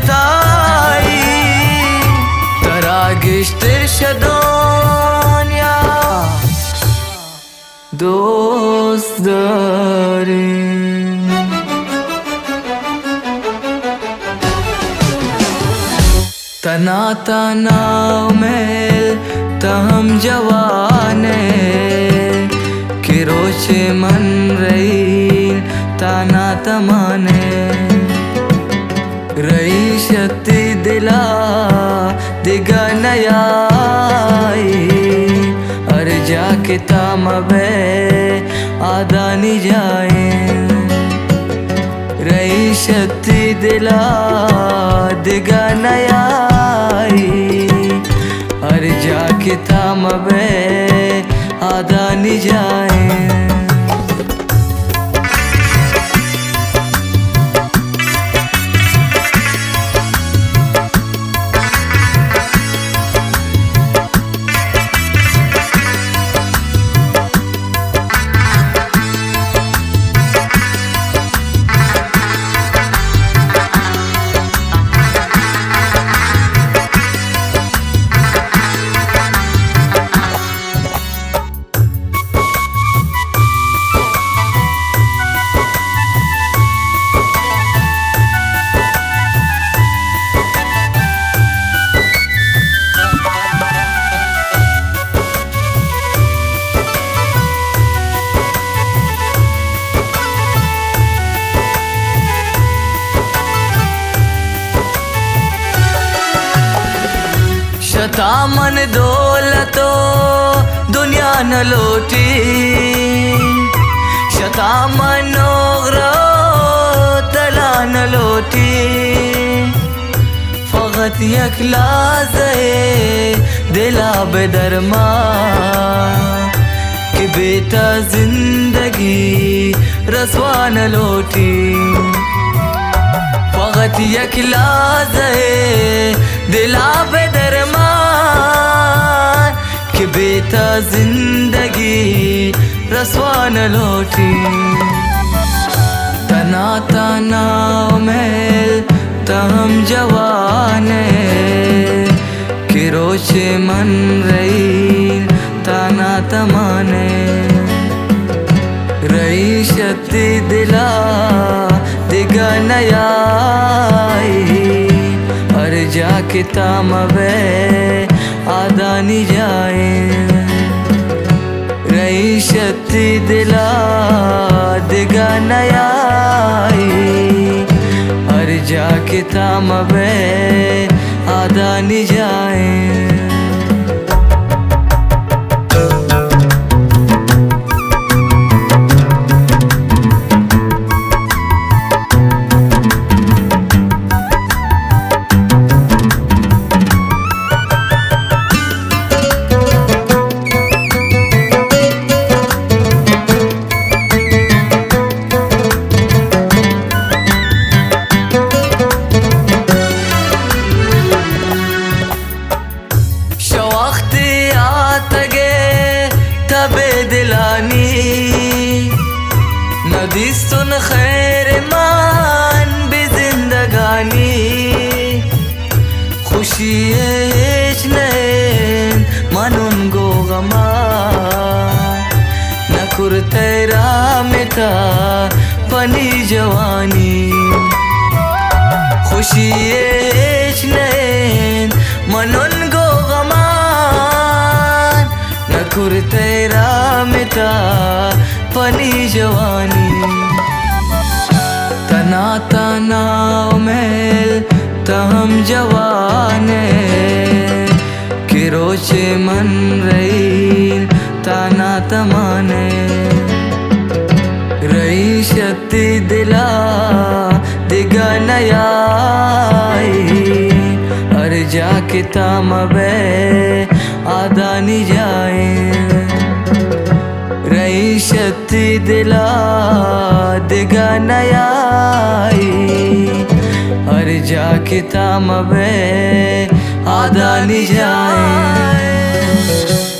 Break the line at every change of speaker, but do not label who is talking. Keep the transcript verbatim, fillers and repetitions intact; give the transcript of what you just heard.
تاي تراجش ترشدون يا دوست داریم. तना तना मेल तहम जवाने कि रोचे मन रही ताना तमाने रही शक्ति दिला दिगा नयाई अर जाके ताम बे आदानी जाए रही शक्ति दिला दिगा नयाई अर जाके ताम बे आदानी जाए. शतामन दौलतो दुनिया न लोटी शतामन ओगरो तला न लोटी फकत यक लाज़े दिला बेदरमा कि बेटा जिंदगी रसवा न लोटी फकत यक लाज़े दिला बेदरमा कि बेटा जिंदगी रसवा न लौटी. तना तना मेल तहम जवाने कि रोचे मन रही ताना तमाने रही शक्ति दिला दिगा नयाई अर जाके ताम बे आदानी जाए रही शक्ति दिला दिगा नयाई अर जाके ताम बे आदानी जाए. नदी सुन खैर मान भी जिंदगानी खुशी मनून गो गमा न कुर्तेरा मिता पनी जवानी खुशी मनून गो गमा न कुर्तेरा मिता पनी जवानी. तना तना मेल तहम जवाने कि रोचे मन रही ताना तमाने रही शक्ति दिला दिगा नयाई अर जाके ताम बे आदानी जाए रही शक्ति दिला दिगा नयाई अर जाके ताम बे आदानी जाए.